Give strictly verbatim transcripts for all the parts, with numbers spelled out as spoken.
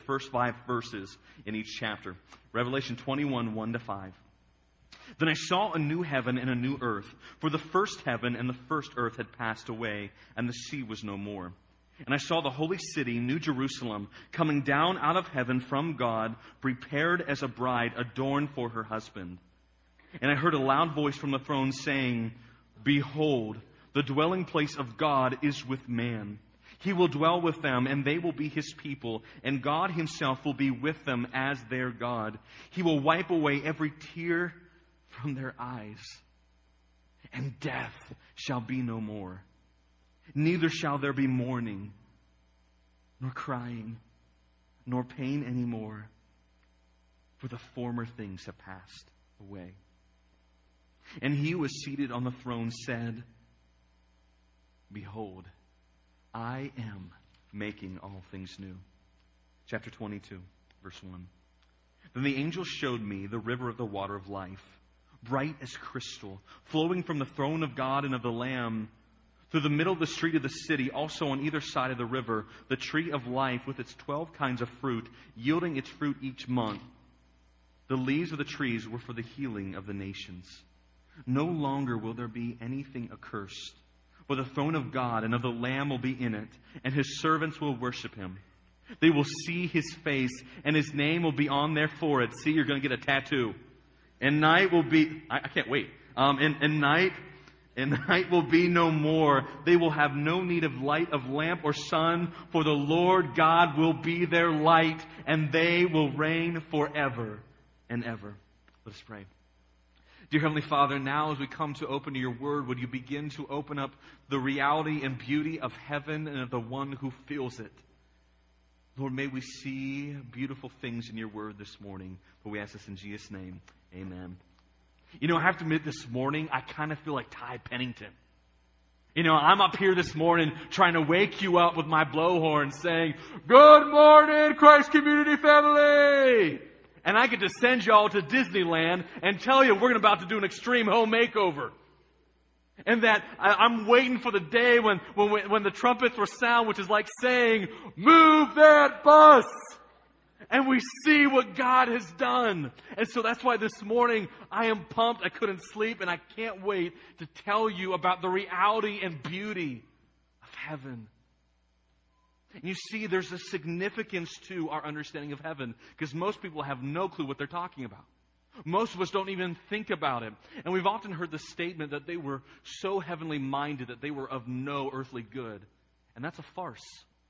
first five verses in each chapter. Revelation twenty-one, one to five. Then I saw a new heaven and a new earth, for the first heaven and the first earth had passed away, and the sea was no more. And I saw the holy city, New Jerusalem, coming down out of heaven from God, prepared as a bride adorned for her husband. And I heard a loud voice from the throne saying, Behold, the dwelling place of God is with man. He will dwell with them, and they will be His people, and God Himself will be with them as their God. He will wipe away every tear from their eyes, and death shall be no more. Neither shall there be mourning, nor crying, nor pain any more, for the former things have passed away. And He who was seated on the throne said, Behold, I am making all things new. Chapter twenty-two, verse one. Then the angel showed me the river of the water of life, bright as crystal, flowing from the throne of God and of the Lamb, through the middle of the street of the city. Also on either side of the river, the tree of life with its twelve kinds of fruit, yielding its fruit each month. The leaves of the trees were for the healing of the nations. No longer will there be anything accursed, for the throne of God and of the Lamb will be in it, and His servants will worship Him. They will see His face, and His name will be on their forehead. See, you're going to get a tattoo. And night will be, I, I can't wait. Um, and, and night, and night will be no more. They will have no need of light of lamp or sun, for the Lord God will be their light, and they will reign forever and ever. Let us pray. Dear Heavenly Father, now as we come to open to your word, would you begin to open up the reality and beauty of heaven and of the one who feels it? Lord, may we see beautiful things in your word this morning. For we ask this in Jesus' name. Amen. You know, I have to admit this morning, I kind of feel like Ty Pennington. You know, I'm up here this morning trying to wake you up with my blowhorn saying, Good morning, Christ Community Family! And I get to send y'all to Disneyland and tell you we're about to do an extreme home makeover. And that I'm waiting for the day when, when, when the trumpets will sound, which is like saying, Move that bus! And we see what God has done. And so that's why this morning I am pumped. I couldn't sleep, and I can't wait to tell you about the reality and beauty of heaven. And you see, there's a significance to our understanding of heaven, because most people have no clue what they're talking about. Most of us don't even think about it. And we've often heard the statement that they were so heavenly minded that they were of no earthly good. And that's a farce.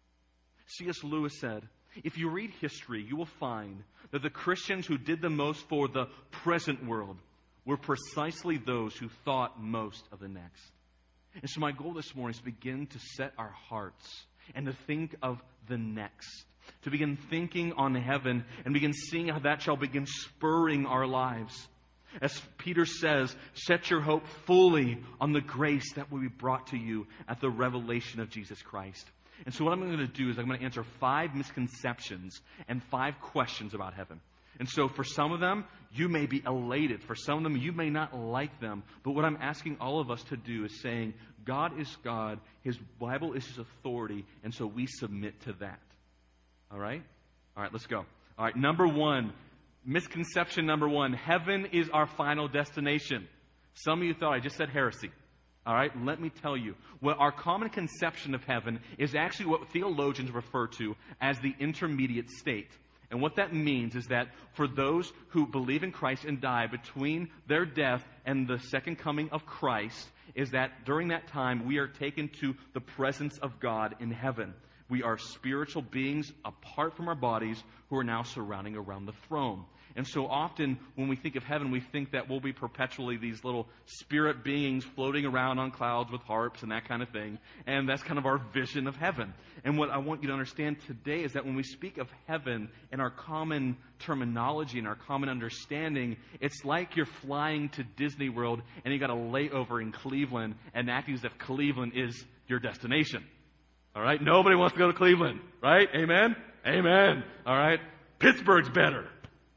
C S Lewis said, If you read history, you will find that the Christians who did the most for the present world were precisely those who thought most of the next. And so my goal this morning is to begin to set our hearts and to think of the next. To begin thinking on heaven and begin seeing how that shall begin spurring our lives. As Peter says, set your hope fully on the grace that will be brought to you at the revelation of Jesus Christ. And so what I'm going to do is I'm going to answer five misconceptions and five questions about heaven. And so for some of them, you may be elated. For some of them, you may not like them. But what I'm asking all of us to do is saying, God is God. His Bible is His authority. And so we submit to that. All right? All right, let's go. All right, number one, misconception number one, heaven is our final destination. Some of you thought I just said heresy. All right, let me tell you. Well, our common conception of heaven is actually what theologians refer to as the intermediate state. And what that means is that for those who believe in Christ and die between their death and the second coming of Christ, is that during that time we are taken to the presence of God in heaven. We are spiritual beings apart from our bodies who are now surrounding around the throne. And so often when we think of heaven, we think that we'll be perpetually these little spirit beings floating around on clouds with harps and that kind of thing. And that's kind of our vision of heaven. And what I want you to understand today is that when we speak of heaven in our common terminology and our common understanding, it's like you're flying to Disney World and you got a layover in Cleveland and acting as if Cleveland is your destination. All right? Nobody wants to go to Cleveland, right? Amen? Amen. All right? Pittsburgh's better.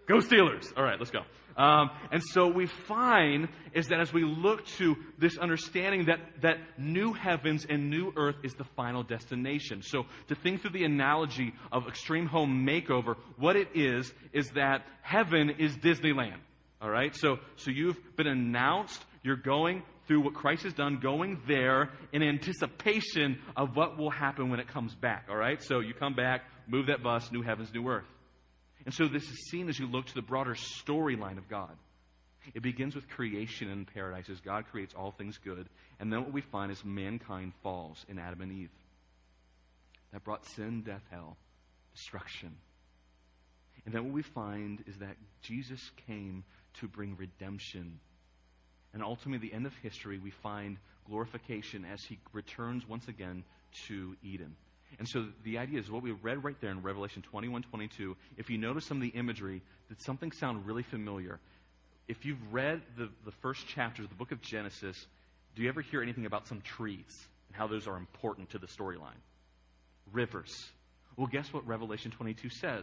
Go Steelers. All right, let's go. Um, and so we find is that as we look to this understanding that, that new heavens and new earth is the final destination. So to think through the analogy of Extreme Home Makeover, what it is, is that heaven is Disneyland. All right? So, so you've been announced, you're going through what Christ has done, going there in anticipation of what will happen when it comes back. All right? So you come back, move that bus, new heavens, new earth. And so this is seen as you look to the broader storyline of God. It begins with creation in paradise as God creates all things good. And then what we find is mankind falls in Adam and Eve. That brought sin, death, hell, destruction. And then what we find is that Jesus came to bring redemption. And ultimately, at the end of history, we find glorification as he returns once again to Eden. And so the idea is what we read right there in Revelation twenty-one, twenty-two. If you notice some of the imagery, did something sound really familiar? If you've read the, the first chapters of the book of Genesis, do you ever hear anything about some trees and how those are important to the storyline? Rivers. Well, guess what Revelation twenty-two says?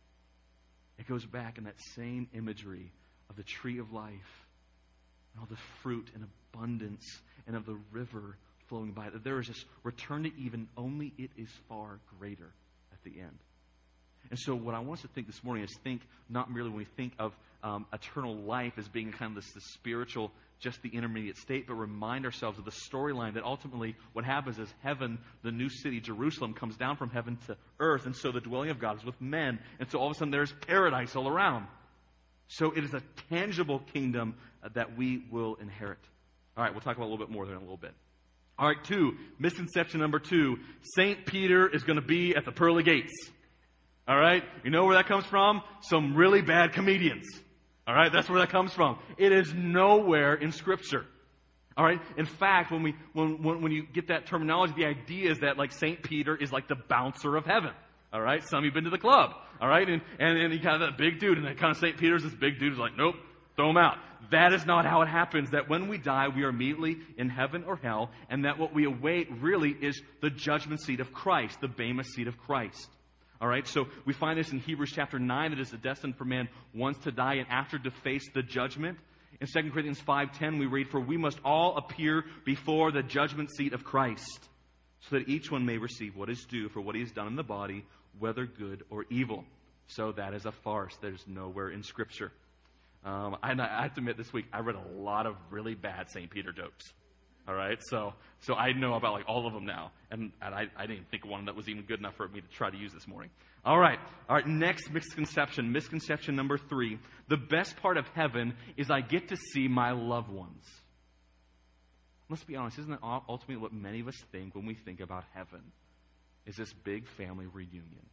It goes back in that same imagery of the tree of life and all the fruit and abundance and of the river flowing by. That there is this return to Eden, only it is far greater at the end. And so what I want us to think this morning is think not merely when we think of um, eternal life as being kind of this, this spiritual, just the intermediate state, but remind ourselves of the storyline that ultimately what happens is heaven, the new city, Jerusalem, comes down from heaven to earth. And so the dwelling of God is with men. And so all of a sudden there's paradise all around. So it is a tangible kingdom uh, that we will inherit. All right, we'll talk about a little bit more there in a little bit. All right, two, misconception number two. Saint Peter is going to be at the pearly gates. All right, you know where that comes from? Some really bad comedians. All right, that's where that comes from. It is nowhere in Scripture. All right, in fact, when we when when, when you get that terminology, the idea is that like Saint Peter is like the bouncer of heaven. All right, some of you have been to the club. All right, and and, and he kind of that big dude, and that kind of Saint Peter's this big dude is like, nope, throw him out. That is not how it happens. That when we die, we are immediately in heaven or hell, and that what we await really is the judgment seat of Christ, the Bema seat of Christ. All right, so we find this in Hebrews chapter nine, that it is destined for man once to die and after to face the judgment. In Second Corinthians five ten, we read, "For we must all appear before the judgment seat of Christ, so that each one may receive what is due for what he has done in the body, whether good or evil." So that is a farce. There's nowhere in Scripture. Um, I, I have to admit, this week I read a lot of really bad Saint Peter jokes. All right, so so I know about like all of them now, and, and I, I didn't think of one that was even good enough for me to try to use this morning. All right, all right. Next misconception, misconception number three. The best part of heaven is I get to see my loved ones. Let's be honest, isn't that ultimately what many of us think when we think about heaven? Is this big family reunion?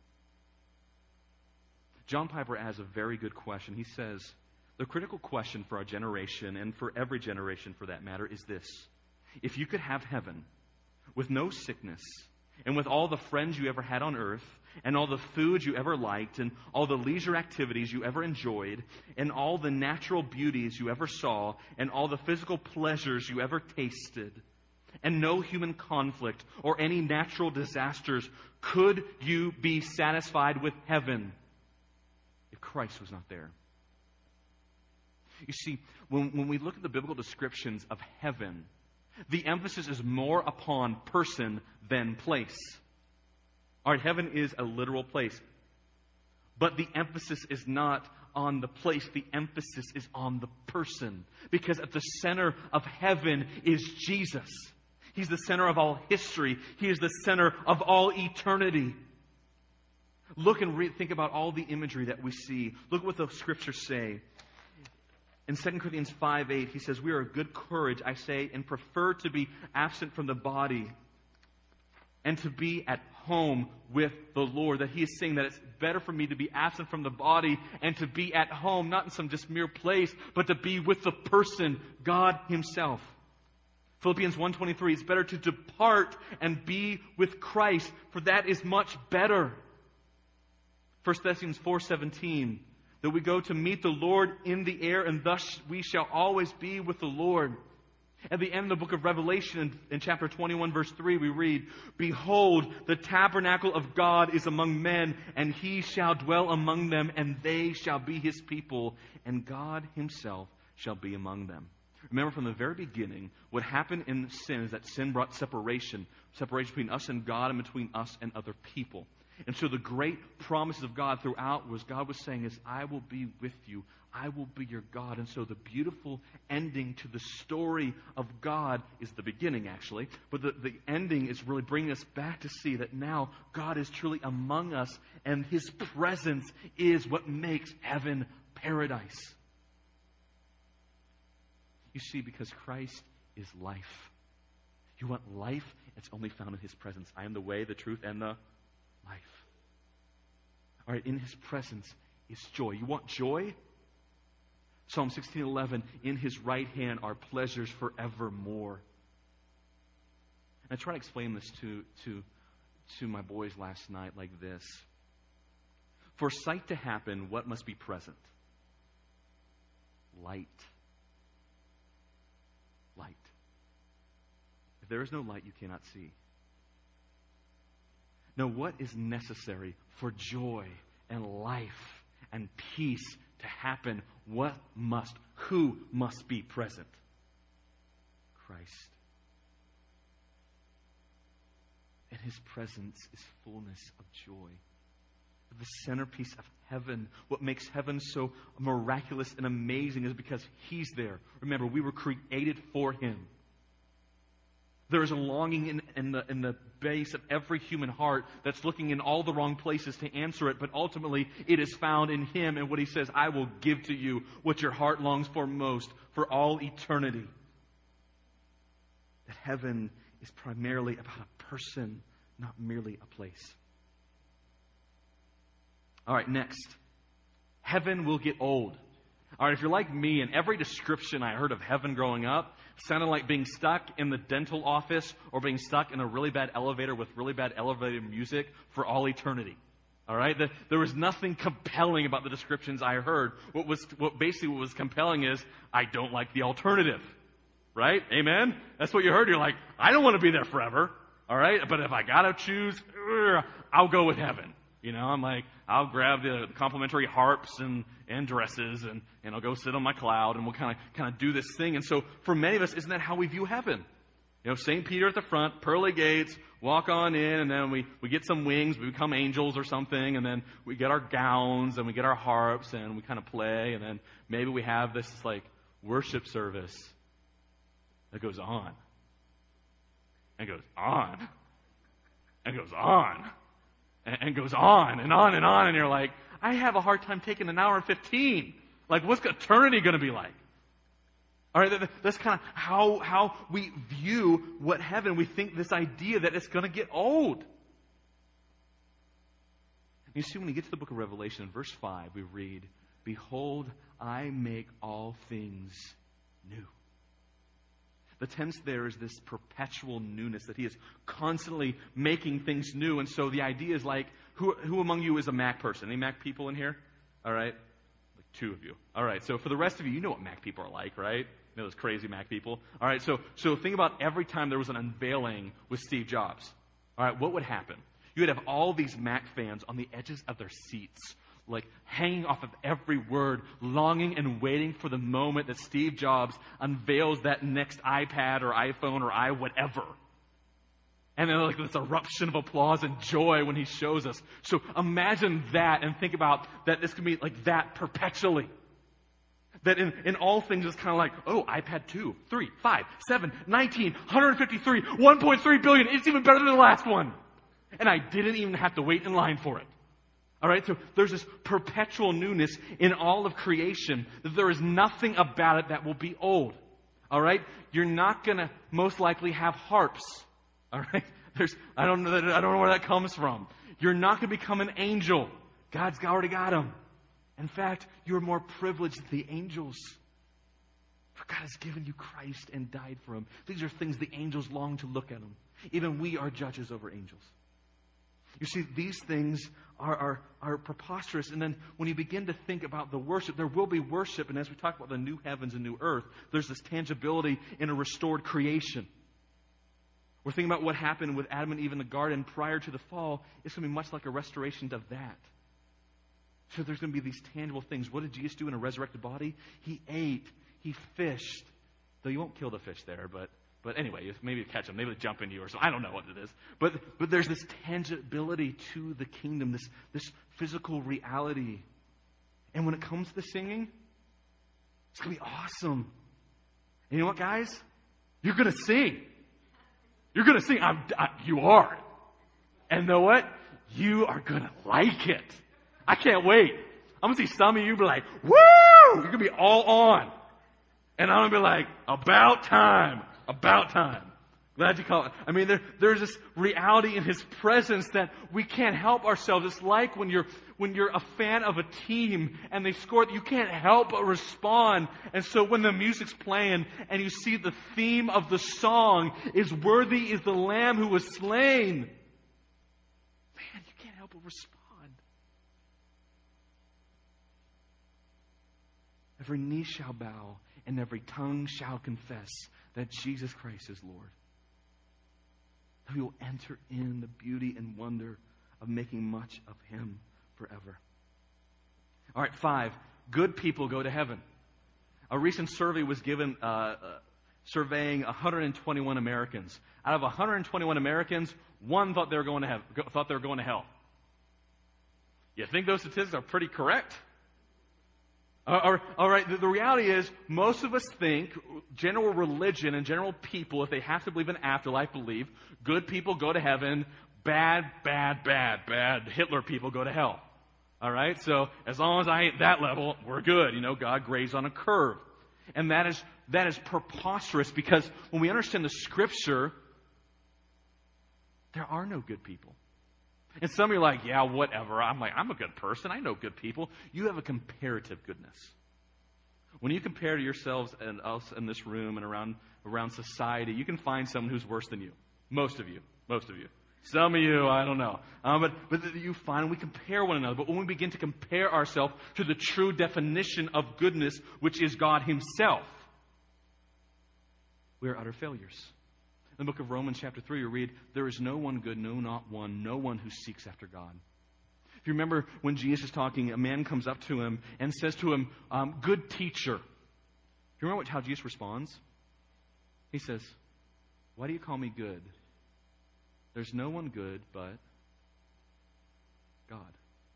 John Piper asks a very good question. He says, the critical question for our generation, and for every generation for that matter, is this. If you could have heaven with no sickness, and with all the friends you ever had on earth, and all the food you ever liked, and all the leisure activities you ever enjoyed, and all the natural beauties you ever saw, and all the physical pleasures you ever tasted, and no human conflict or any natural disasters, could you be satisfied with heaven if Christ was not there? You see, when, when we look at the biblical descriptions of heaven, the emphasis is more upon person than place. All right, heaven is a literal place. But the emphasis is not on the place. The emphasis is on the person. Because at the center of heaven is Jesus. He's the center of all history. He is the center of all eternity. Look and re- think about all the imagery that we see. Look what the Scriptures say. In Second Corinthians five eight, he says, "We are of good courage, I say, and prefer to be absent from the body and to be at home with the Lord." That he is saying that it's better for me to be absent from the body and to be at home, not in some just mere place, but to be with the person, God Himself. Philippians one twenty-three, "It's better to depart and be with Christ, for that is much better." First Thessalonians four seventeen, "That we go to meet the Lord in the air, and thus we shall always be with the Lord." At the end of the book of Revelation, in, in chapter twenty-one, verse three, we read, "Behold, the tabernacle of God is among men, and he shall dwell among them, and they shall be his people, and God himself shall be among them." Remember, from the very beginning, what happened in sin is that sin brought separation. Separation between us and God and between us and other people. And so the great promises of God throughout was God was saying is, I will be with you. I will be your God. And so the beautiful ending to the story of God is the beginning, actually. But the, the ending is really bringing us back to see that now God is truly among us, and his presence is what makes heaven paradise. You see, because Christ is life. You want life? It's only found in his presence. I am the way, the truth, and the life. All right, in his presence is joy. You want joy? Psalm sixteen eleven, in his right hand are pleasures forevermore. And I try to explain this to, to, to my boys last night like this. For sight to happen, what must be present? Light. Light. If there is no light, you cannot see. Now, what is necessary for joy and life and peace to happen? What must, who must be present? Christ. In his presence is fullness of joy. The centerpiece of heaven, what makes heaven so miraculous and amazing is because he's there. Remember, we were created for him. There is a longing in, in, the, in the base of every human heart that's looking in all the wrong places to answer it, but ultimately it is found in him and what he says, I will give to you what your heart longs for most for all eternity. That heaven is primarily about a person, not merely a place. All right, next. Heaven will get old. All right, if you're like me, and every description I heard of heaven growing up sounded like being stuck in the dental office or being stuck in a really bad elevator with really bad elevator music for all eternity. All right, the, there was nothing compelling about the descriptions I heard. What was, what basically what was compelling is I don't like the alternative. Right? Amen? That's what you heard. You're like, I don't want to be there forever. All right, but if I gotta choose, I'll go with heaven. You know, I'm like, I'll grab the complimentary harps and, and dresses and, and I'll go sit on my cloud and we'll kind of kind of do this thing. And so for many of us, isn't that how we view heaven? You know, Saint Peter at the front, pearly gates, walk on in, and then we, we get some wings, we become angels or something, and then we get our gowns and we get our harps and we kind of play, and then maybe we have this like worship service that goes on and goes on and goes on. And goes on and on and on, and you're like, I have a hard time taking an hour and fifteen. Like, what's eternity going to be like? All right, that's kind of how how we view what heaven. We think this idea that it's going to get old. You see, when you get to the book of Revelation, in verse five, we read, "Behold, I make all things new." The tense there is this perpetual newness, that he is constantly making things new. And so the idea is like, who, who among you is a Mac person? Any Mac people in here? All right. Like two of you. All right. So for the rest of you, you know what Mac people are like, right? You know those crazy Mac people. All right. So, so think about every time there was an unveiling with Steve Jobs. All right. What would happen? You would have all these Mac fans on the edges of their seats, like hanging off of every word, longing and waiting for the moment that Steve Jobs unveils that next iPad or iPhone or i whatever. And then like this eruption of applause and joy when he shows us. So imagine that and think about that this can be like that perpetually. That in, in all things it's kind of like, oh, iPad two, three, five, seven, nineteen, one hundred fifty-three, one point three billion. It's even better than the last one. And I didn't even have to wait in line for it. All right, so there's this perpetual newness in all of creation, that there is nothing about it that will be old. All right, you're not going to most likely have harps. All right, there's I don't know that, I don't know where that comes from. You're not going to become an angel. God's already got them. In fact, you're more privileged than the angels. For God has given you Christ and died for him. These are things the angels long to look at him. Even we are judges over angels. You see, these things are, are, are preposterous. And then when you begin to think about the worship, there will be worship. And as we talk about the new heavens and new earth, there's this tangibility in a restored creation. We're thinking about what happened with Adam and Eve in the garden prior to the fall. It's going to be much like a restoration of that. So there's going to be these tangible things. What did Jesus do in a resurrected body? He ate. He fished. Though you won't kill the fish there, but but anyway, maybe catch them. Maybe they jump into you or something. I don't know what it is. But but there's this tangibility to the kingdom, this, this physical reality. And when it comes to the singing, it's going to be awesome. And you know what, guys? You're going to sing. You're going to sing. I'm, I, you are. And you know what? You are going to like it. I can't wait. I'm going to see some of you be like, woo! You're going to be all on. And I'm going to be like, about time. About time. Glad you called it. I mean, there, there's this reality in His presence that we can't help ourselves. It's like when you're when you're a fan of a team and they score, you can't help but respond. And so when the music's playing and you see the theme of the song is "Worthy is the Lamb who was slain," man, you can't help but respond. Every knee shall bow and every tongue shall confess that Jesus Christ is Lord. We will enter in the beauty and wonder of making much of Him forever. All right, five. Good people go to heaven. A recent survey was given uh, uh, surveying one hundred twenty-one Americans. Out of one hundred twenty-one Americans, one thought they were going to heaven, thought they were going to hell. You think those statistics are pretty correct? All right, the reality is, most of us think general religion and general people, if they have to believe in afterlife, believe good people go to heaven, bad, bad, bad, bad Hitler people go to hell. All right, so as long as I ain't that level, we're good. You know, God grades on a curve. And that is that is preposterous, because when we understand the Scripture, there are no good people. And some of you are like, yeah, whatever. I'm like, I'm a good person. I know good people. You have a comparative goodness. When you compare to yourselves and us in this room and around around society, you can find someone who's worse than you. Most of you. Most of you. Some of you, I don't know. Um, but, but you find we compare one another. But when we begin to compare ourselves to the true definition of goodness, which is God Himself, we are utter failures. In the book of Romans chapter three, you read, there is no one good, no, not one, no one who seeks after God. If you remember when Jesus is talking, a man comes up to Him and says to Him, um, good teacher. Do you remember what, how Jesus responds? He says, why do you call me good? There's no one good but God.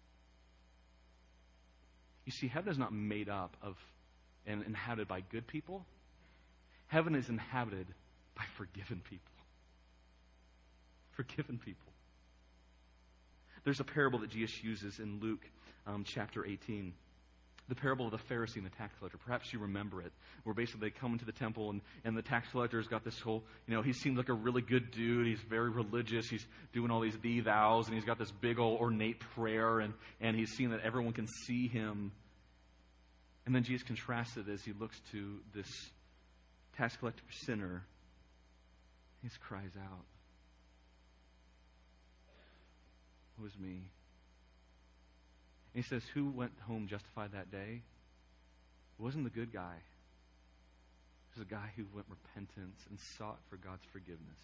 You see, heaven is not made up of and inhabited by good people. Heaven is inhabited by forgiven people. Forgiven people. There's a parable that Jesus uses in Luke um, chapter eighteen. The parable of the Pharisee and the tax collector. Perhaps you remember it. Where basically they come into the temple and, and the tax collector's got this whole, you know, he seems like a really good dude. He's very religious. He's doing all these thee thous, and he's got this big old ornate prayer, and, and he's seeing that everyone can see him. And then Jesus contrasts it as He looks to this tax collector sinner. He just cries out, "Woe is me." And He says, who went home justified that day? It wasn't the good guy. It was a guy who went repentance and sought for God's forgiveness.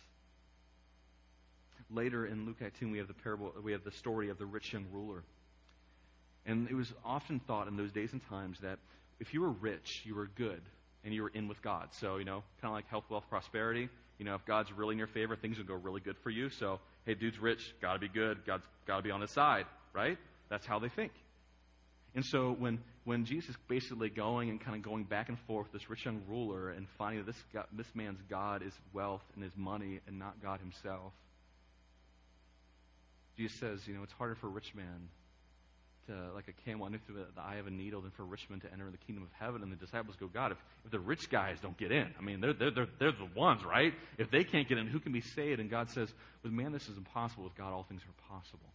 Later in Luke eighteen, we have the parable, we have the story of the rich young ruler. And it was often thought in those days and times that if you were rich, you were good, and you were in with God. So, you know, kind of like health, wealth, prosperity. You know, if God's really in your favor, things will go really good for you. So, hey, dude's rich, got to be good. God's got to be on his side, right? That's how they think. And so when, when Jesus is basically going and kind of going back and forth with this rich young ruler and finding that this, God, this man's God is wealth and his money and not God Himself, Jesus says, you know, it's harder for a rich man to, like a camel under through the, the eye of a needle, than for a rich man to enter the kingdom of heaven. And the disciples go, God, if, if the rich guys don't get in, I mean, they're, they're, they're, they're the ones, right? If they can't get in, who can be saved? And God says, with man this is impossible. With God all things are possible.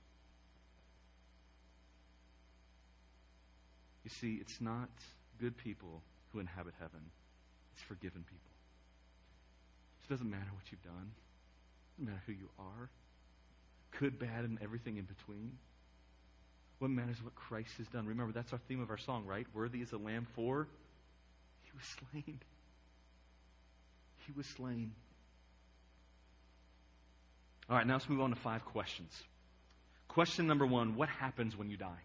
You see, it's not good people who inhabit heaven. It's forgiven people. It doesn't matter what you've done. It doesn't matter who you are. good, bad, and everything in between. What matters is what Christ has done. Remember, that's our theme of our song, right? Worthy is the Lamb, for he was slain. He was slain. All right, now let's move on to five questions. Question number one, what happens when you die?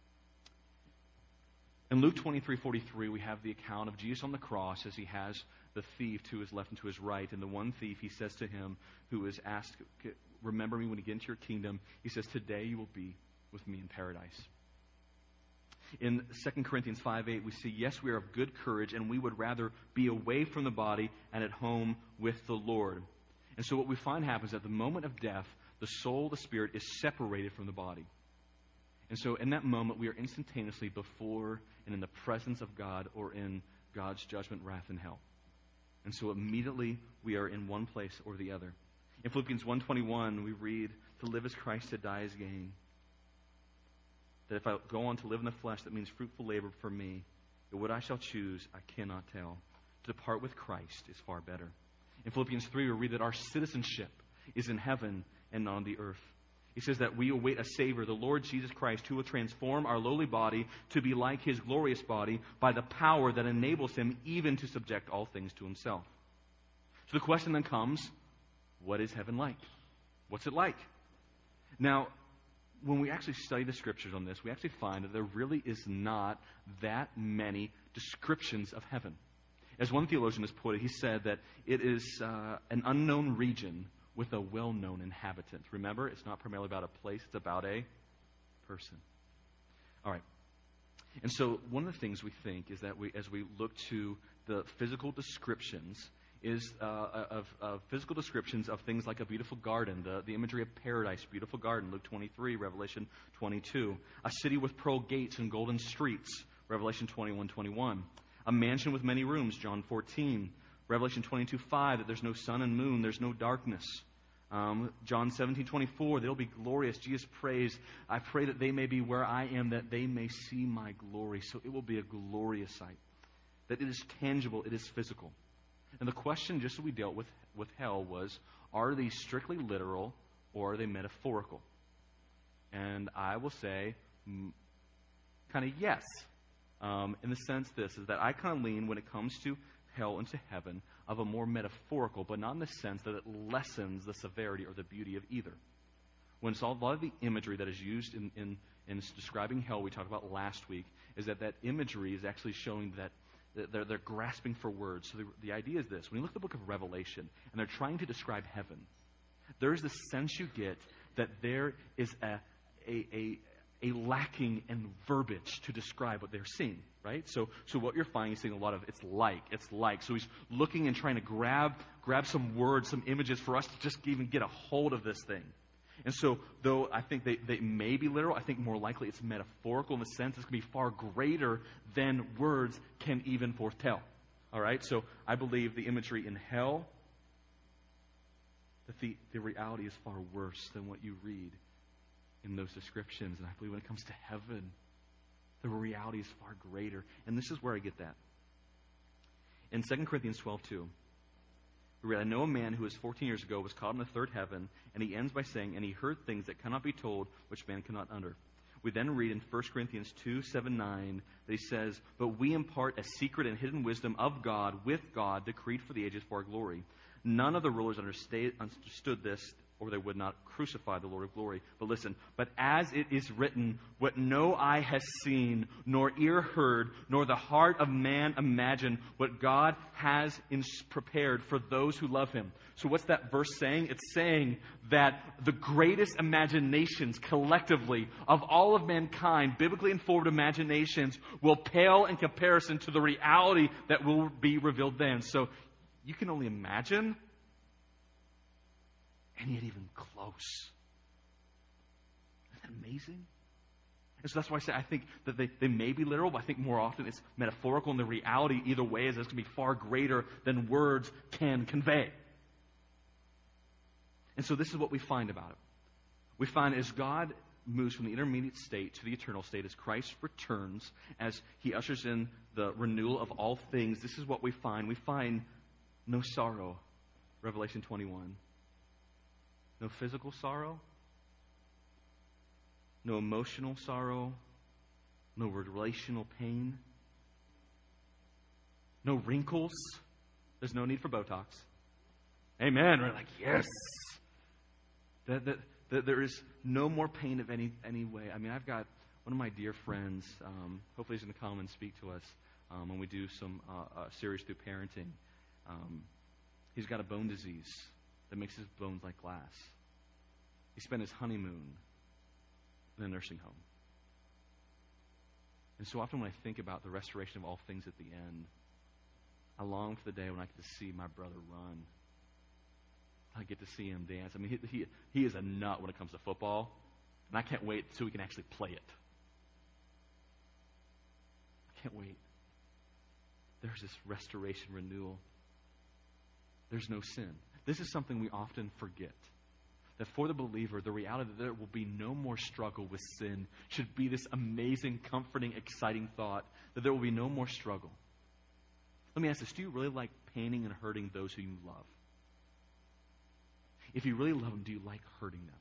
In Luke twenty-three forty-three, we have the account of Jesus on the cross as he has the thief to his left and to his right. And the one thief, he says to him who is asked, remember me when you get into your kingdom. He says, today you will be with me in paradise. In Second Corinthians five eight, we see, yes, we are of good courage, and we would rather be away from the body and at home with the Lord. And so what we find happens at the moment of death, the soul, the spirit, is separated from the body. And so in that moment, we are instantaneously before and in the presence of God, or in God's judgment, wrath, and hell. And so immediately we are in one place or the other. In Philippians one twenty-one, we read, to live as Christ, to die as gain. That if I go on to live in the flesh, that means fruitful labor for me. But what I shall choose, I cannot tell. To depart with Christ is far better. In Philippians three, we read that our citizenship is in heaven and not on the earth. He says that we await a Savior, the Lord Jesus Christ, who will transform our lowly body to be like His glorious body by the power that enables Him even to subject all things to Himself. So the question then comes, what is heaven like? What's it like? Now, when we actually study the Scriptures on this, we actually find that there really is not that many descriptions of heaven. As one theologian has put it, he said that it is uh, an unknown region with a well-known inhabitant. Remember, it's not primarily about a place, it's about a person. All right. And so one of the things we think is that we, as we look to the physical descriptions, is uh, of, of physical descriptions of things like a beautiful garden, the, the imagery of paradise, beautiful garden, Luke twenty-three, Revelation twenty-two. A city with pearl gates and golden streets, Revelation twenty-one twenty-one. A mansion with many rooms, John fourteen. Revelation twenty-two five, that there's no sun and moon, there's no darkness. Um, John seventeen twenty-four, they'll be glorious. Jesus prays, I pray that they may be where I am, that they may see my glory. So it will be a glorious sight. That it is tangible, it is physical. And the question, just as we dealt with, with hell, was, are these strictly literal or are they metaphorical? And I will say, mm, kind of yes. Um, in the sense this, is that I kind of lean when it comes to hell and to heaven of a more metaphorical, but not in the sense that it lessens the severity or the beauty of either. When it's all, a lot of the imagery that is used in, in, in describing hell, we talked about last week, is that that imagery is actually showing that they're, they're grasping for words. So the, the idea is this. When you look at the book of Revelation, and they're trying to describe heaven, there's the sense you get that there is a, a, a a lacking in verbiage to describe what they're seeing, right? So so what you're finding is seeing a lot of, it's like, it's like. So he's looking and trying to grab grab some words, some images for us to just even get a hold of this thing. And so, though I think they, they may be literal, I think more likely it's metaphorical in the sense it's going to be far greater than words can even foretell. All right? So I believe the imagery in hell, that the, the reality is far worse than what you read in those descriptions. And I believe when it comes to heaven, the reality is far greater. And this is where I get that. In Second Corinthians twelve two, we read, I know a man who was fourteen years ago was caught in the third heaven, and he ends by saying, and he heard things that cannot be told, which man cannot utter. We then read in First Corinthians two seven nine that he says, but we impart a secret and hidden wisdom of God with God, decreed for the ages for our glory. None of the rulers understood this, or they would not crucify the Lord of glory. But listen, but as it is written, what no eye has seen, nor ear heard, nor the heart of man imagined, what God has in prepared for those who love Him. So what's that verse saying? It's saying that the greatest imaginations collectively of all of mankind, biblically informed imaginations, will pale in comparison to the reality that will be revealed then. So you can only imagine, and yet even close. Isn't that amazing? And so that's why I say I think that they, they may be literal, but I think more often it's metaphorical, and the reality either way is it's going to be far greater than words can convey. And so this is what we find about it. We find as God moves from the intermediate state to the eternal state, as Christ returns, as He ushers in the renewal of all things, this is what we find. We find no sorrow, Revelation twenty-one. No physical sorrow, no emotional sorrow, no relational pain, no wrinkles. There's no need for Botox. Amen. We're like, yes. That, that, that there is no more pain of any any way. I mean, I've got one of my dear friends, um, hopefully he's going to come and speak to us um, when we do some uh, uh, series through parenting. Um, he's got a bone disease that makes his bones like glass. He spent his honeymoon in a nursing home. And so often when I think about the restoration of all things at the end, I long for the day when I get to see my brother run. I get to see him dance. I mean, he, he, he is a nut when it comes to football, and I can't wait so we can actually play it. I can't wait. There's this restoration, renewal. There's no sin. This is something we often forget. That for the believer, the reality that there will be no more struggle with sin should be this amazing, comforting, exciting thought that there will be no more struggle. Let me ask this. Do you really like paining and hurting those who you love? If you really love them, do you like hurting them?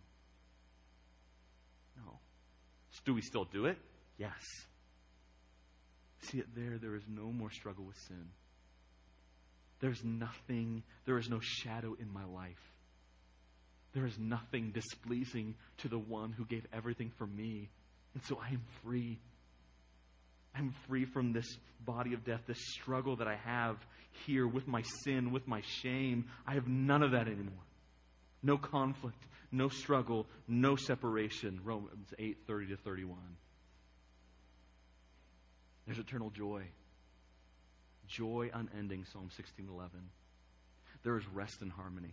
No. Do we still do it? Yes. See it there. There is no more struggle with sin. There's nothing, there is no shadow in my life. There is nothing displeasing to the one who gave everything for me. And so I am free. I'm free from this body of death, this struggle that I have here with my sin, with my shame. I have none of that anymore. No conflict, no struggle, no separation. Romans eight, thirty to thirty-one. There's eternal joy. Joy unending, Psalm sixteen eleven. There is rest and harmony.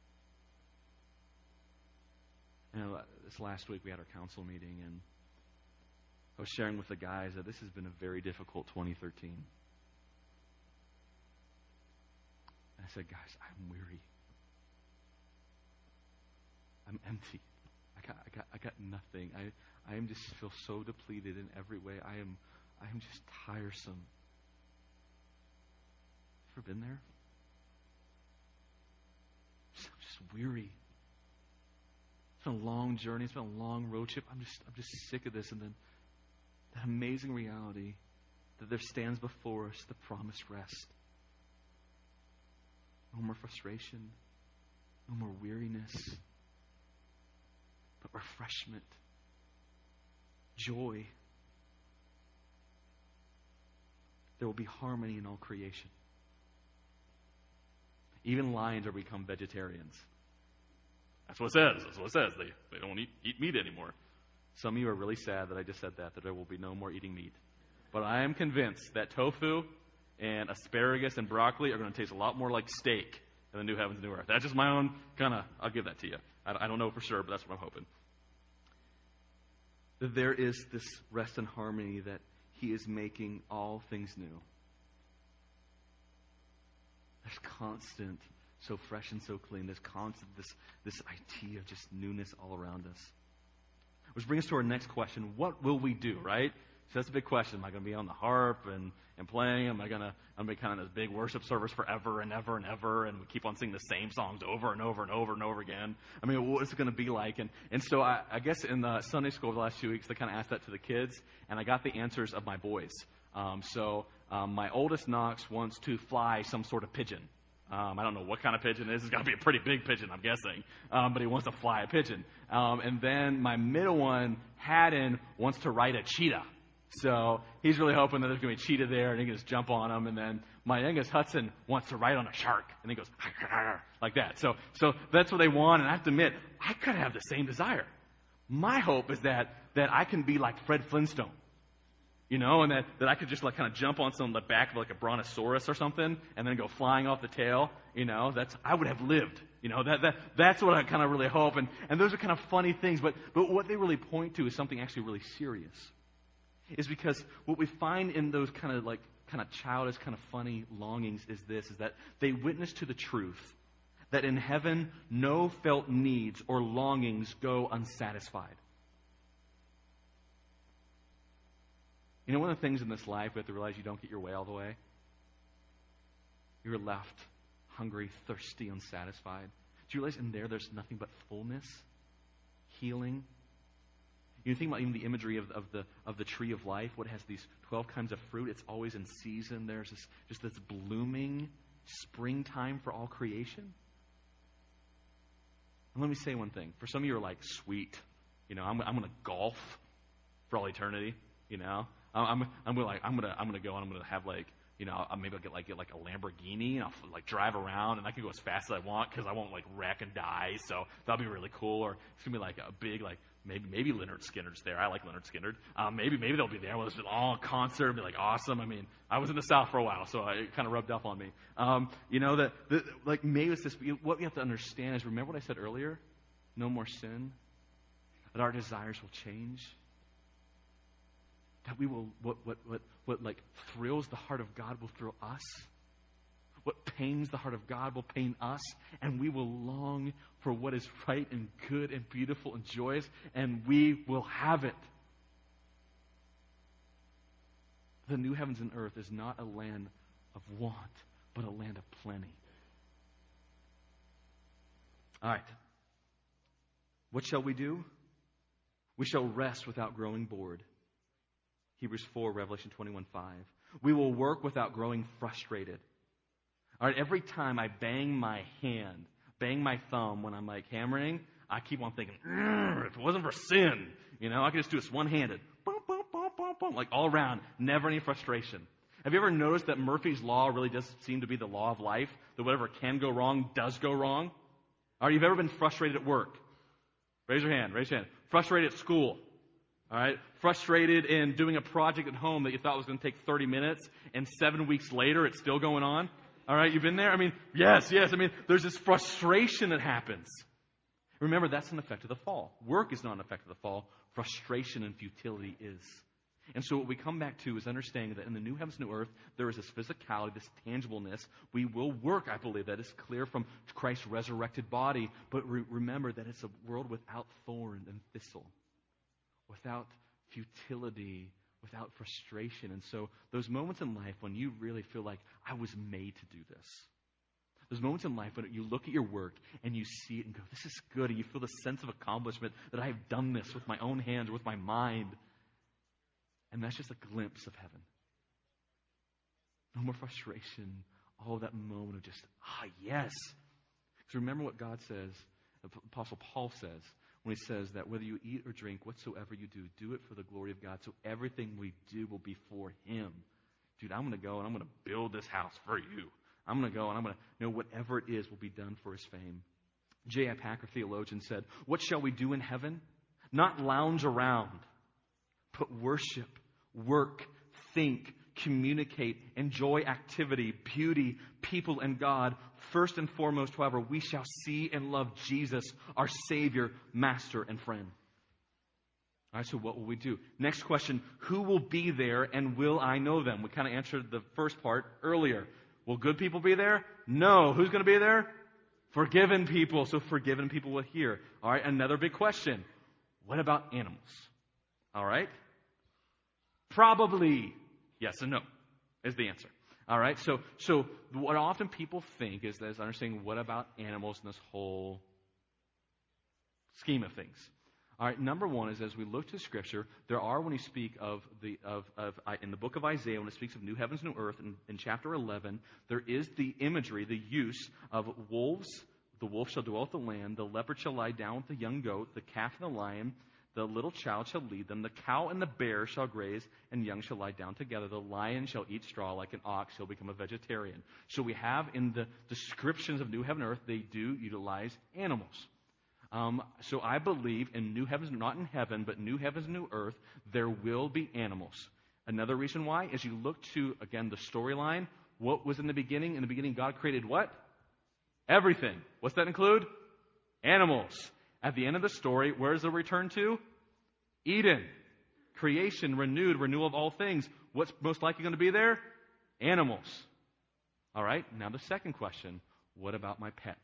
You know, this last week we had our council meeting, and I was sharing with the guys that this has been a very difficult twenty thirteen. And I said, guys, I'm weary. I'm empty. I got, I got, I got nothing. I, I am just feel so depleted in every way. I am, I am just tiresome. Ever been there? Just, I'm just weary. It's been a long journey. It's been a long road trip. I'm just, I'm just sick of this. And then that amazing reality that there stands before us the promised rest. No more frustration. No more weariness. But refreshment. Joy. There will be harmony in all creation. Even lions are become vegetarians. That's what it says. That's what it says. They, they don't eat, eat meat anymore. Some of you are really sad that I just said that, that there will be no more eating meat. But I am convinced that tofu and asparagus and broccoli are going to taste a lot more like steak in the new heavens and new earth. That's just my own kind of, I'll give that to you. I, I don't know for sure, but that's what I'm hoping. That there is this rest and harmony that He is making all things new. There's constant, so fresh and so clean. There's constant, this, this idea of just newness all around us. Which brings us to our next question. What will we do, right? So that's a big question. Am I going to be on the harp and, and playing? Am I going to I'm going to be kind of this big worship service forever and ever and ever, and we keep on singing the same songs over and over and over and over again? I mean, what is it going to be like? And and so I, I guess in the Sunday school over the last few weeks, they kind of asked that to the kids, and I got the answers of my boys. Um, so um, my oldest Knox wants to fly some sort of pigeon. Um, I don't know what kind of pigeon it is. It's got to be a pretty big pigeon, I'm guessing. Um, but he wants to fly a pigeon. Um, and then my middle one, Haddon, wants to ride a cheetah. So he's really hoping that there's going to be a cheetah there and he can just jump on him. And then my youngest, Hudson, wants to ride on a shark. And he goes, like that. So so that's what they want. And I have to admit, I could have the same desire. My hope is that that I can be like Fred Flintstone. You know, and that, that I could just like kind of jump on some the back of like a brontosaurus or something and then go flying off the tail. You know, that's I would have lived. You know, that that that's what I kind of really hope. And, and those are kind of funny things, but but what they really point to is something actually really serious. Is because what we find in those kind of like kind of childish, kind of funny longings is this, is that they witness to the truth that in heaven no felt needs or longings go unsatisfied. You know, one of the things in this life we have to realize you don't get your way all the way. You're left hungry, thirsty, unsatisfied. Do you realize in there there's nothing but fullness, healing? You think about even the imagery of, of the of the tree of life, what has these twelve kinds of fruit. It's always in season. There's this, just this blooming springtime for all creation. And let me say one thing. For some of you are like, sweet, you know, I'm, I'm going to golf for all eternity, you know. I'm I'm gonna like I'm gonna I'm gonna go and I'm gonna have like you know maybe I'll get like get like a Lamborghini and I'll like drive around and I can go as fast as I want because I won't like wreck and die, so that'll be really cool. Or it's gonna be like a big like maybe maybe Leonard Skinner's there. I like Leonard Skinner. Um, maybe maybe they'll be there. Well, it's a long concert. It'll be like awesome. I mean, I was in the South for a while, so it kind of rubbed off on me. Um, you know that like maybe it's this. What we have to understand is, remember what I said earlier? No more sin. That our desires will change. That we will, what, what, what, what like thrills the heart of God will thrill us. What pains the heart of God will pain us. And we will long for what is right and good and beautiful and joyous. And we will have it. The new heavens and earth is not a land of want, but a land of plenty. All right. What shall we do? We shall rest without growing bored. Hebrews four, Revelation twenty-one five. We will work without growing frustrated. All right, every time I bang my hand, bang my thumb when I'm like hammering, I keep on thinking, if it wasn't for sin, you know, I could just do this one-handed. Boom, boom, boom, boom, boom, like all around, never any frustration. Have you ever noticed that Murphy's Law really does seem to be the law of life? That whatever can go wrong does go wrong? All right, you've ever been frustrated at work? Raise your hand, raise your hand. Frustrated at school. All right, frustrated in doing a project at home that you thought was going to take thirty minutes, and seven weeks later it's still going on. All right, you've been there? I mean, yes, yes. I mean, there's this frustration that happens. Remember, that's an effect of the fall. Work is not an effect of the fall. Frustration and futility is. And so what we come back to is understanding that in the new heavens and new earth, there is this physicality, this tangibleness. We will work, I believe. That is clear from Christ's resurrected body. But re- remember that it's a world without thorn and thistle. Without futility, without frustration. And so those moments in life when you really feel like, I was made to do this. Those moments in life when you look at your work and you see it and go, this is good. And you feel the sense of accomplishment that I have done this with my own hands, with my mind. And that's just a glimpse of heaven. No more frustration. Oh, that moment of just, ah, yes. Because remember what God says, Apostle Paul says, when he says that whether you eat or drink, whatsoever you do, do it for the glory of God. So everything we do will be for Him. Dude, I'm going to go and I'm going to build this house for you. I'm going to go and I'm going to, you know, whatever it is will be done for His fame. J I. Packer, theologian, said, what shall we do in heaven? Not lounge around, but worship, work, think, communicate, enjoy activity, beauty, people, and God. First and foremost, however, we shall see and love Jesus, our Savior, Master, and friend. All right, so what will we do? Next question, who will be there and will I know them? We kind of answered the first part earlier. Will good people be there? No. Who's going to be there? Forgiven people. So forgiven people will hear. All right, another big question. What about animals? All right. Probably yes and no is the answer. All right, so so what often people think is that is understanding what about animals in this whole scheme of things. All right, number one is as we look to Scripture, there are when you speak of the of of in the book of Isaiah when it speaks of new heavens, new earth, in, in chapter eleven, there is the imagery, the use of wolves. The wolf shall dwell with the lamb, the leopard shall lie down with the young goat, the calf and the lion. The little child shall lead them. The cow and the bear shall graze, and young shall lie down together. The lion shall eat straw like an ox. He'll become a vegetarian. So we have in the descriptions of new heaven and earth, they do utilize animals. Um, so I believe in new heavens, not in heaven, but new heavens and new earth, there will be animals. Another reason why, as you look to, again, the storyline, what was in the beginning? In the beginning, God created what? Everything. What's that include? Animals. At the end of the story, where does it return to? Eden. Creation, renewed, renewal of all things. What's most likely going to be there? Animals. All right, now the second question, what about my pet?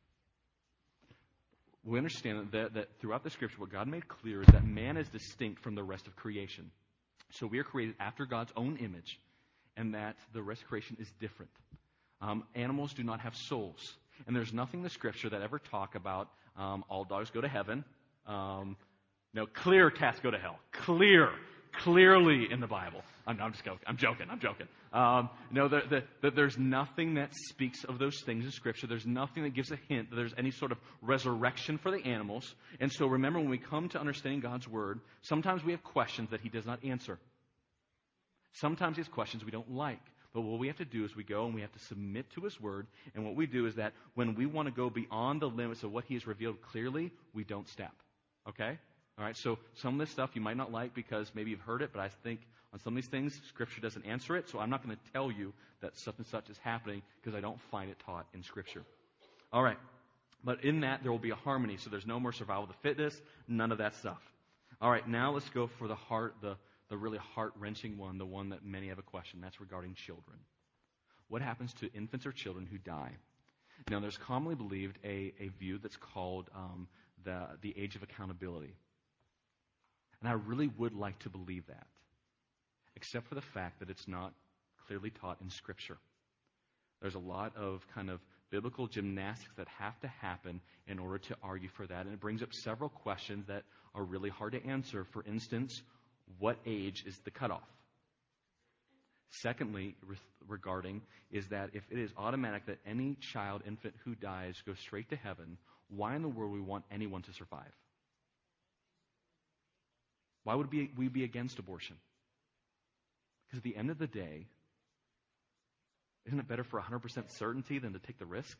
We understand that, that throughout the Scripture, what God made clear is that man is distinct from the rest of creation. So we are created after God's own image, and that the rest of creation is different. Um, animals do not have souls. And there's nothing in the Scripture that ever talk about um, all dogs go to heaven. Um, No, clear cats go to hell. Clear. Clearly in the Bible. I'm, I'm just joking. I'm joking. I'm joking. Um, no, the, the, the, there's nothing that speaks of those things in Scripture. There's nothing that gives a hint that there's any sort of resurrection for the animals. And so remember, when we come to understanding God's Word, sometimes we have questions that He does not answer. Sometimes He has questions we don't like. But what we have to do is we go and we have to submit to His Word. And what we do is that when we want to go beyond the limits of what He has revealed clearly, we don't step. Okay? All right, so some of this stuff you might not like because maybe you've heard it, but I think on some of these things, Scripture doesn't answer it, so I'm not going to tell you that such and such is happening because I don't find it taught in Scripture. All right, but in that, there will be a harmony, so there's no more survival of the fittest, none of that stuff. All right, now let's go for the heart, the, the really heart-wrenching one, the one that many have a question. That's regarding children. What happens to infants or children who die? Now, there's commonly believed a, a view that's called um, the, the age of accountability. And I really would like to believe that, except for the fact that it's not clearly taught in Scripture. There's a lot of kind of biblical gymnastics that have to happen in order to argue for that. And it brings up several questions that are really hard to answer. For instance, what age is the cutoff? Secondly, re- regarding is that if it is automatic that any child, infant who dies goes straight to heaven, why in the world would we want anyone to survive? Why would we be against abortion? Because at the end of the day, isn't it better for one hundred percent certainty than to take the risk?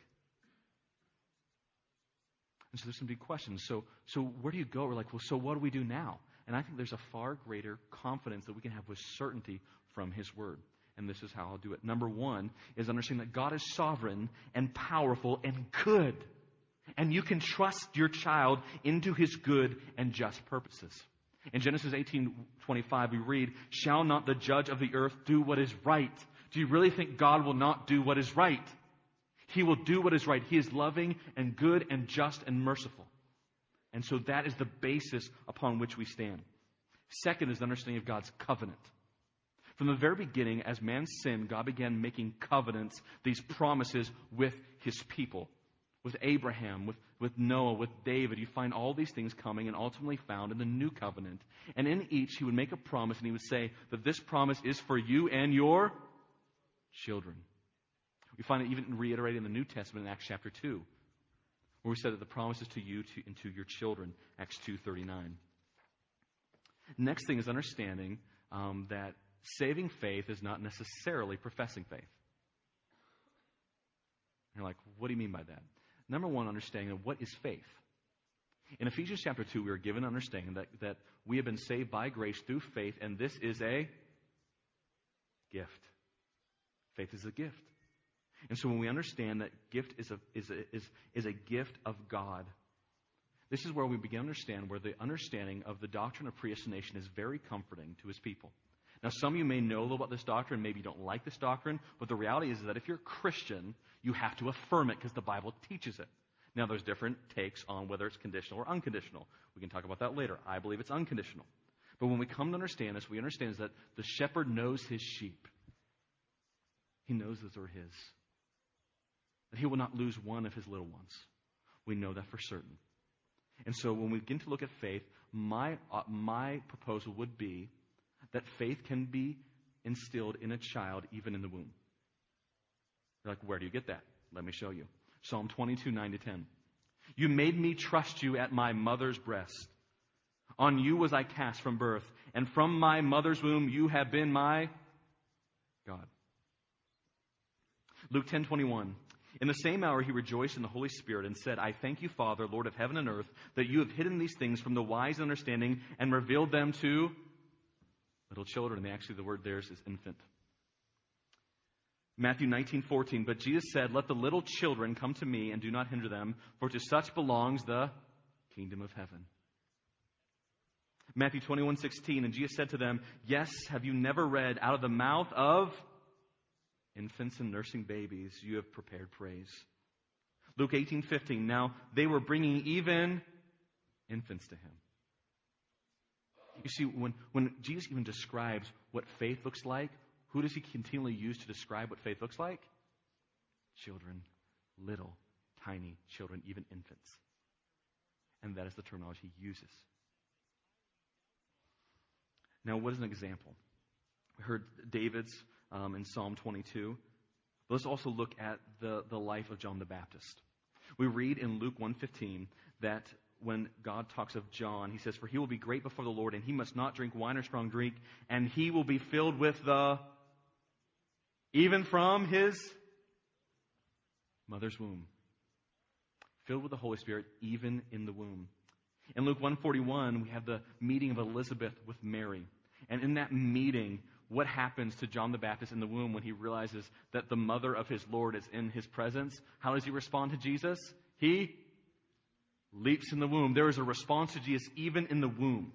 And so there's some big questions. So, so where do you go? We're like, well, so what do we do now? And I think there's a far greater confidence that we can have with certainty from His Word. And this is how I'll do it. Number one is understanding that God is sovereign and powerful and good. And you can trust your child into His good and just purposes. In Genesis eighteen twenty-five, we read, "Shall not the judge of the earth do what is right?" Do you really think God will not do what is right? He will do what is right. He is loving and good and just and merciful. And so that is the basis upon which we stand. Second is the understanding of God's covenant. From the very beginning, as man sinned, God began making covenants, these promises with His people. With Abraham, with, with Noah, with David. You find all these things coming and ultimately found in the new covenant. And in each, He would make a promise and He would say that this promise is for you and your children. We find it even reiterated in the New Testament in Acts chapter two, where we said that the promise is to you to, and to your children, Acts two thirty-nine. Next thing is understanding um, that saving faith is not necessarily professing faith. You're like, what do you mean by that? Number one, understanding of what is faith. In Ephesians chapter two, we are given understanding that, that we have been saved by grace through faith, and this is a gift. Faith is a gift. And so when we understand that gift is a, is a, is, is a gift of God, this is where we begin to understand where the understanding of the doctrine of predestination is very comforting to His people. Now, some of you may know a little about this doctrine, maybe you don't like this doctrine, but the reality is that if you're a Christian, you have to affirm it because the Bible teaches it. Now, there's different takes on whether it's conditional or unconditional. We can talk about that later. I believe it's unconditional. But when we come to understand this, we understand that the shepherd knows his sheep. He knows those are his. That he will not lose one of his little ones. We know that for certain. And so when we begin to look at faith, my uh, my proposal would be that faith can be instilled in a child even in the womb. You're like, where do you get that? Let me show you. Psalm twenty-two, nine to ten. You made me trust you at my mother's breast. On you was I cast from birth, and from my mother's womb you have been my God. Luke ten, twenty-one. In the same hour he rejoiced in the Holy Spirit and said, I thank you, Father, Lord of heaven and earth, that you have hidden these things from the wise and understanding and revealed them to little children. And actually the word there is infant. Matthew nineteen, fourteen. But Jesus said, let the little children come to me and do not hinder them, for to such belongs the kingdom of heaven. Matthew twenty-one, sixteen. And Jesus said to them, yes, have you never read, out of the mouth of infants and nursing babies, you have prepared praise. Luke eighteen, fifteen. Now they were bringing even infants to him. You see, when, when Jesus even describes what faith looks like, who does he continually use to describe what faith looks like? Children, little, tiny children, even infants. And that is the terminology he uses. Now, what is an example? We heard David's um, in Psalm twenty-two. But let's also look at the, the life of John the Baptist. We read in Luke one fifteen that when God talks of John, he says, "For he will be great before the Lord, and he must not drink wine or strong drink, and he will be filled with the, even from his mother's womb." Filled with the Holy Spirit, even in the womb. In Luke one forty-one, we have the meeting of Elizabeth with Mary. And in that meeting, what happens to John the Baptist in the womb when he realizes that the mother of his Lord is in his presence? How does he respond to Jesus? He leaps in the womb. There is a response to Jesus even in the womb.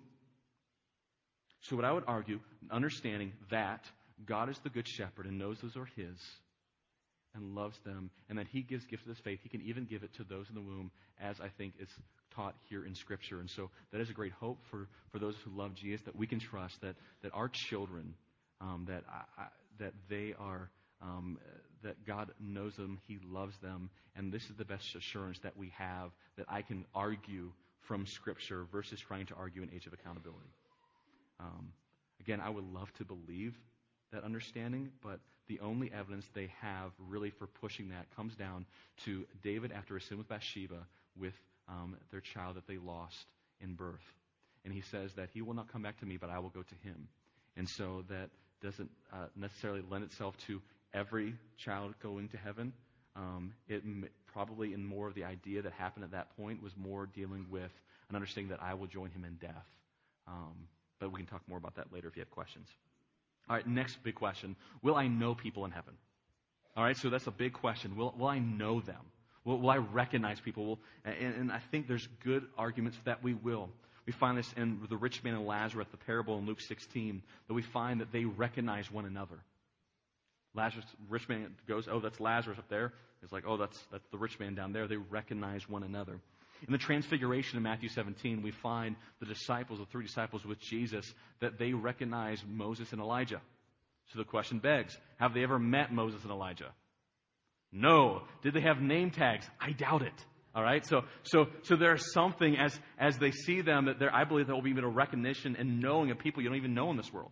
So what I would argue, understanding that God is the good shepherd and knows those are his and loves them, and that he gives gifts of this faith, he can even give it to those in the womb, as I think is taught here in Scripture. And so that is a great hope for, for those who love Jesus, that we can trust that, that our children, um, that I, I, that they are, um, that God knows them, he loves them, and this is the best assurance that we have, that I can argue from Scripture versus trying to argue in age of accountability. Um, again, I would love to believe that understanding, but the only evidence they have really for pushing that comes down to David after his sin with Bathsheba with um, their child that they lost in birth. And he says that he will not come back to me, but I will go to him. And so that doesn't uh, necessarily lend itself to every child going to heaven. Um, it m- probably in more of the idea that happened at that point was more dealing with an understanding that I will join him in death. Um, but we can talk more about that later if you have questions. All right, next big question. Will I know people in heaven? All right, so that's a big question. Will, will I know them? Will, will I recognize people? Will, and, and I think there's good arguments that we will. We find this in the rich man and Lazarus, the parable in Luke sixteen, that we find that they recognize one another. Lazarus, rich man goes, "Oh, that's Lazarus up there." It's like, "Oh, that's that's the rich man down there." They recognize one another. In the Transfiguration in Matthew seventeen, we find the disciples, the three disciples with Jesus, that they recognize Moses and Elijah. So the question begs, have they ever met Moses and Elijah? No. Did they have name tags? I doubt it. All right? So so so there's something as as they see them that there, I believe there will be even a recognition and knowing of people you don't even know in this world.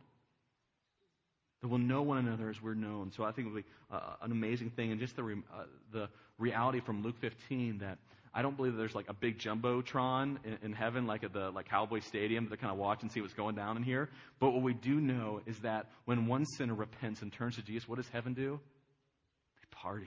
That we'll know one another as we're known. So I think it will be uh, an amazing thing. And just the re, uh, the reality from Luke fifteen that I don't believe that there's like a big jumbotron in, in heaven, like at the like Cowboy Stadium, to kind of watch and see what's going down in here. But what we do know is that when one sinner repents and turns to Jesus, what does heaven do? They party.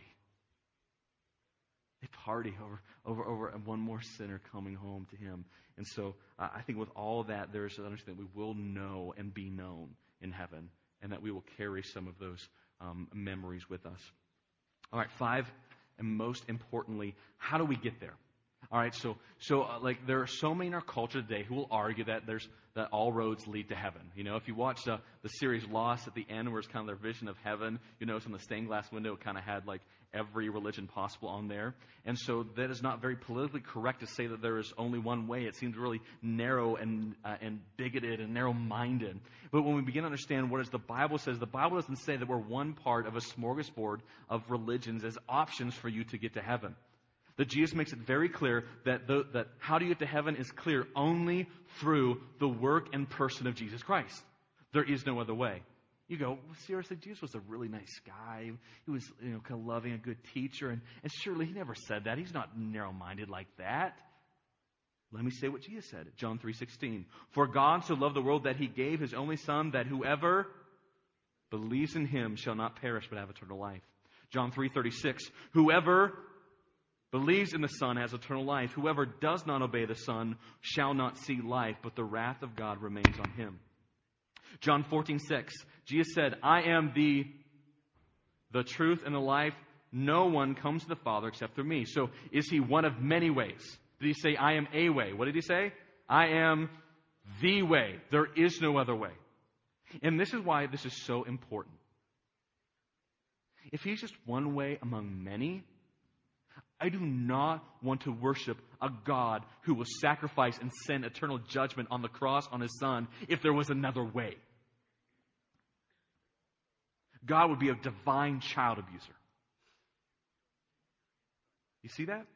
They party over over over one more sinner coming home to him. And so uh, I think with all of that, there's an understanding that we will know and be known in heaven, and that we will carry some of those um, memories with us. All right, five. And most importantly, how do we get there? All right, so so uh, like there are so many in our culture today who will argue that there's that all roads lead to heaven. You know, if you watch uh, the series Lost, at the end where it's kind of their vision of heaven, you notice on the stained glass window it kind of had like every religion possible on there. And so that is not very politically correct to say that there is only one way. It seems really narrow and uh, and bigoted and narrow-minded. But when we begin to understand what is the Bible says, the Bible doesn't say that we're one part of a smorgasbord of religions as options for you to get to heaven. That Jesus makes it very clear that the, that how do you get to heaven is clear only through the work and person of Jesus Christ. There is no other way. You go, well, seriously, Jesus was a really nice guy. He was, you know, kind of loving, a good teacher, and, and surely he never said that. He's not narrow-minded like that. Let me say what Jesus said, John three sixteen. For God so loved the world that he gave his only Son, that whoever believes in him shall not perish but have eternal life. John three thirty-six. Whoever believes in the Son has eternal life. Whoever does not obey the Son shall not see life, but the wrath of God remains on him. John fourteen six. Jesus said, I am the, the truth and the life. No one comes to the Father except through me. So is he one of many ways? Did he say, I am a way? What did he say? I am the way. There is no other way. And this is why this is so important. If he's just one way among many, I do not want to worship a God who will sacrifice and send eternal judgment on the cross on his Son if there was another way. God would be a divine child abuser. You see that?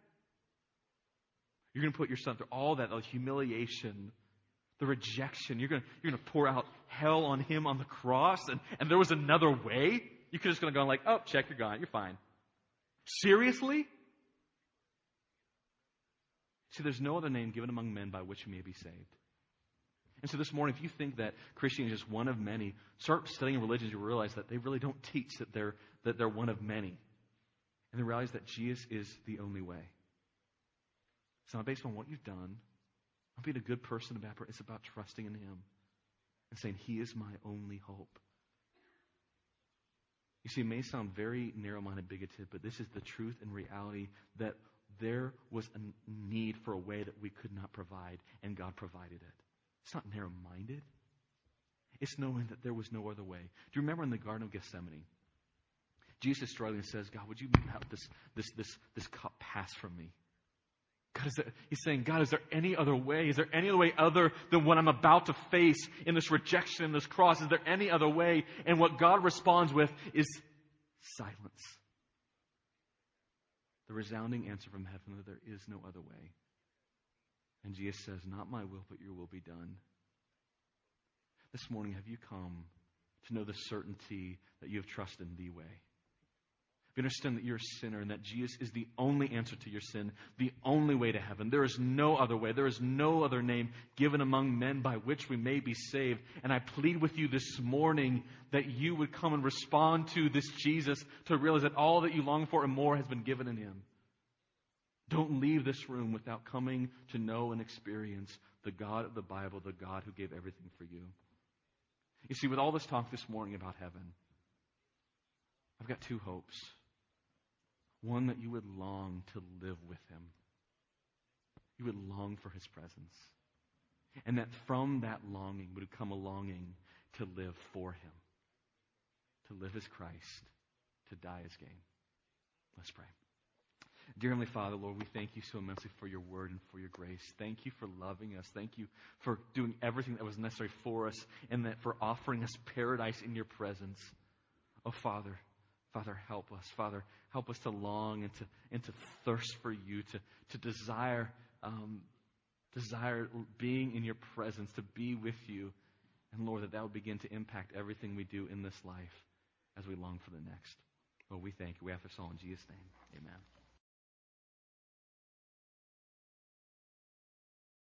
You're going to put your Son through all that, the humiliation, the rejection. You're going to, you're going to pour out hell on him on the cross and, and there was another way, you could just gonna go like, oh, check, you're gone, you're fine. Seriously? See, there's no other name given among men by which we may be saved. And so this morning, if you think that Christianity is just one of many, start studying religions, you realize that they really don't teach that they're, that they're one of many. And they realize that Jesus is the only way. It's not based on what you've done, not being a good person about it. It's about trusting in Him and saying, He is my only hope. You see, it may sound very narrow-minded, bigoted, but this is the truth and reality that there was a need for a way that we could not provide, and God provided it. It's not narrow-minded. It's knowing that there was no other way. Do you remember in the Garden of Gethsemane? Jesus is struggling and says, God, would you have this, this, this, this cup pass from me? God, is there, he's saying, God, is there any other way? Is there any other way other than what I'm about to face in this rejection, in this cross? Is there any other way? And what God responds with is silence. The resounding answer from heaven that there is no other way. And Jesus says, not my will, but your will be done. This morning, have you come to know the certainty that you have trusted in the way? You understand that you're a sinner and that Jesus is the only answer to your sin, the only way to heaven. There is no other way. There is no other name given among men by which we may be saved. And I plead with you this morning that you would come and respond to this Jesus, to realize that all that you long for and more has been given in Him. Don't leave this room without coming to know and experience the God of the Bible, the God who gave everything for you. You see, with all this talk this morning about heaven, I've got two hopes. One, that you would long to live with Him. You would long for His presence. And that from that longing would come a longing to live for Him. To live as Christ, to die as gain. Let's pray. Dear Heavenly Father, Lord, we thank you so immensely for your word and for your grace. Thank you for loving us. Thank you for doing everything that was necessary for us and that for offering us paradise in your presence. Oh, Father, Father, help us. Father, help us to long and to and to thirst for you, to, to desire um, desire being in your presence, to be with you. And Lord, that that would begin to impact everything we do in this life as we long for the next. Lord, we thank you. We ask this all in Jesus' name. Amen.